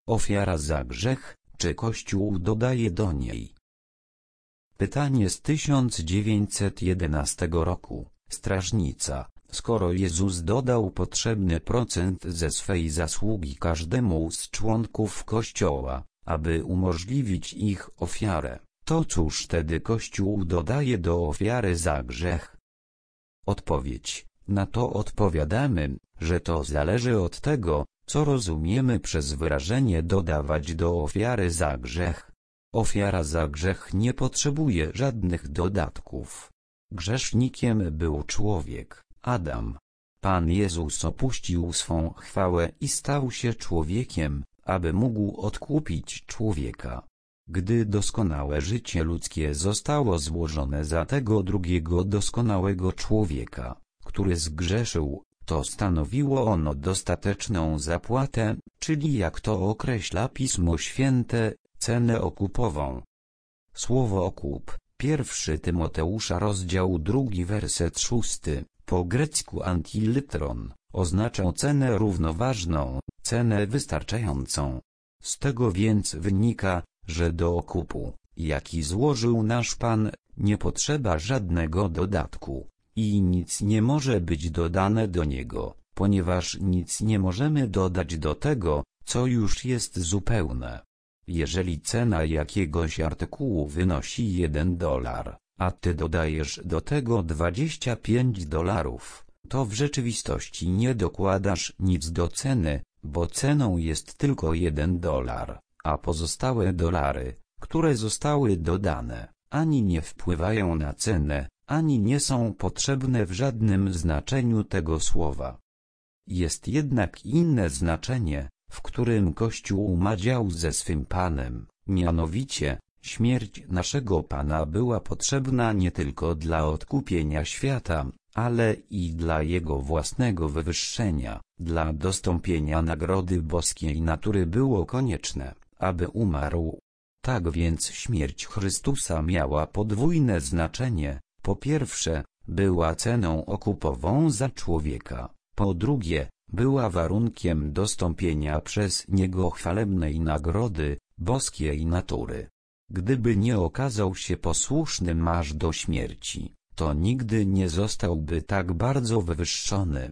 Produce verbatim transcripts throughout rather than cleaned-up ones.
Ofiara za grzech, czy Kościół dodaje do niej? Pytanie z tysiąc dziewięćset jedenastego roku. Strażnica. Skoro Jezus dodał potrzebny procent ze swej zasługi każdemu z członków Kościoła, aby umożliwić ich ofiarę, to cóż wtedy Kościół dodaje do ofiary za grzech? Odpowiedź. Na to odpowiadamy, że to zależy od tego, co rozumiemy przez wyrażenie dodawać do ofiary za grzech. Ofiara za grzech nie potrzebuje żadnych dodatków. Grzesznikiem był człowiek, Adam. Pan Jezus opuścił swą chwałę i stał się człowiekiem, aby mógł odkupić człowieka. Gdy doskonałe życie ludzkie zostało złożone za tego drugiego doskonałego człowieka, który zgrzeszył, to stanowiło ono dostateczną zapłatę, czyli jak to określa Pismo Święte, cenę okupową. Słowo okup, pierwszy Tymoteusza rozdział drugi werset szósty, po grecku antilytron, oznacza cenę równoważną, cenę wystarczającą. Z tego więc wynika, że do okupu, jaki złożył nasz Pan, nie potrzeba żadnego dodatku, i nic nie może być dodane do niego, ponieważ nic nie możemy dodać do tego, co już jest zupełne. Jeżeli cena jakiegoś artykułu wynosi jeden dolar, a ty dodajesz do tego dwadzieścia pięć dolarów, to w rzeczywistości nie dokładasz nic do ceny, bo ceną jest tylko jeden dolar, a pozostałe dolary, które zostały dodane, ani nie wpływają na cenę, ani nie są potrzebne w żadnym znaczeniu tego słowa. Jest jednak inne znaczenie, w którym Kościół ma dział ze swym Panem, mianowicie, śmierć naszego Pana była potrzebna nie tylko dla odkupienia świata, ale i dla Jego własnego wywyższenia, dla dostąpienia nagrody boskiej natury było konieczne, aby umarł. Tak więc śmierć Chrystusa miała podwójne znaczenie. Po pierwsze, była ceną okupową za człowieka, po drugie, była warunkiem dostąpienia przez Niego chwalebnej nagrody, boskiej natury. Gdyby nie okazał się posłusznym aż do śmierci, to nigdy nie zostałby tak bardzo wywyższony.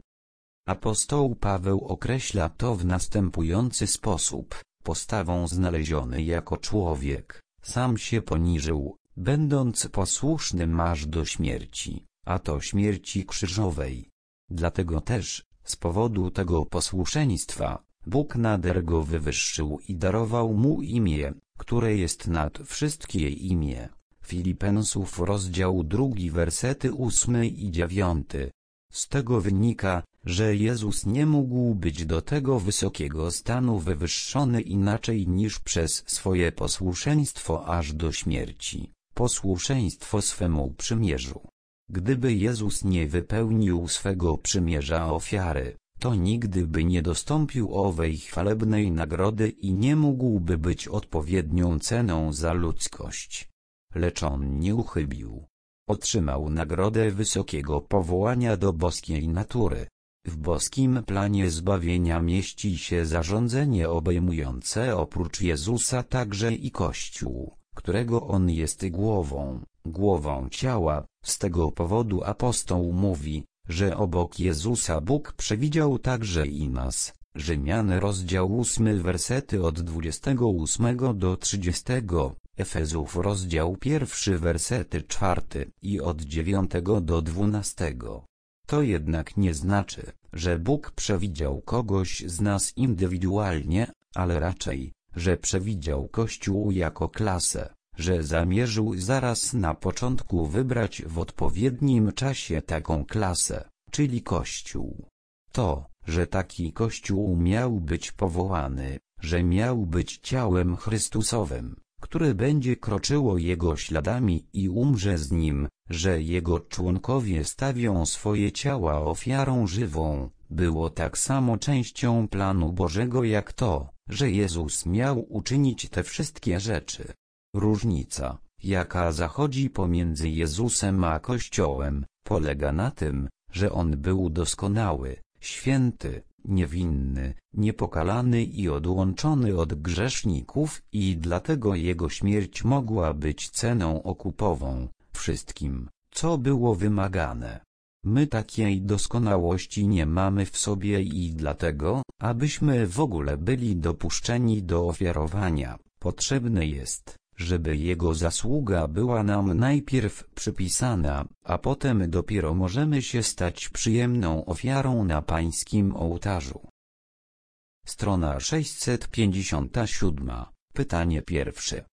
Apostoł Paweł określa to w następujący sposób: postawą znaleziony jako człowiek, sam się poniżył, będąc posłusznym aż do śmierci, a to śmierci krzyżowej. Dlatego też, z powodu tego posłuszeństwa, Bóg nader go wywyższył i darował mu imię, które jest nad wszystkie imię. Filipensów rozdział drugi wersety ósmy i dziewiąty. Z tego wynika, że Jezus nie mógł być do tego wysokiego stanu wywyższony inaczej niż przez swoje posłuszeństwo aż do śmierci, posłuszeństwo swemu przymierzu. Gdyby Jezus nie wypełnił swego przymierza ofiary, to nigdy by nie dostąpił owej chwalebnej nagrody i nie mógłby być odpowiednią ceną za ludzkość. Lecz on nie uchybił. Otrzymał nagrodę wysokiego powołania do boskiej natury. W boskim planie zbawienia mieści się zarządzenie obejmujące oprócz Jezusa także i Kościół, którego on jest głową, głową ciała. Z tego powodu apostoł mówi, że obok Jezusa Bóg przewidział także i nas. Rzymian rozdział ósmy wersety od dwudziestego ósmego do trzydziestego, Efezów rozdział pierwszy wersety czwarty i od dziewiątego do dwunastego. To jednak nie znaczy, że Bóg przewidział kogoś z nas indywidualnie, ale raczej, że przewidział Kościół jako klasę, że zamierzył zaraz na początku wybrać w odpowiednim czasie taką klasę, czyli Kościół. To, że taki Kościół miał być powołany, że miał być ciałem Chrystusowym, które będzie kroczyło Jego śladami i umrze z Nim, że Jego członkowie stawią swoje ciała ofiarą żywą, było tak samo częścią planu Bożego jak to, że Jezus miał uczynić te wszystkie rzeczy. Różnica, jaka zachodzi pomiędzy Jezusem a Kościołem, polega na tym, że On był doskonały, święty, niewinny, niepokalany i odłączony od grzeszników, i dlatego Jego śmierć mogła być ceną okupową, wszystkim, co było wymagane. My takiej doskonałości nie mamy w sobie i dlatego, abyśmy w ogóle byli dopuszczeni do ofiarowania, potrzebne jest, żeby Jego zasługa była nam najpierw przypisana, a potem dopiero możemy się stać przyjemną ofiarą na Pańskim ołtarzu. Strona sześćset pięćdziesiąta siódma. Pytanie pierwsze.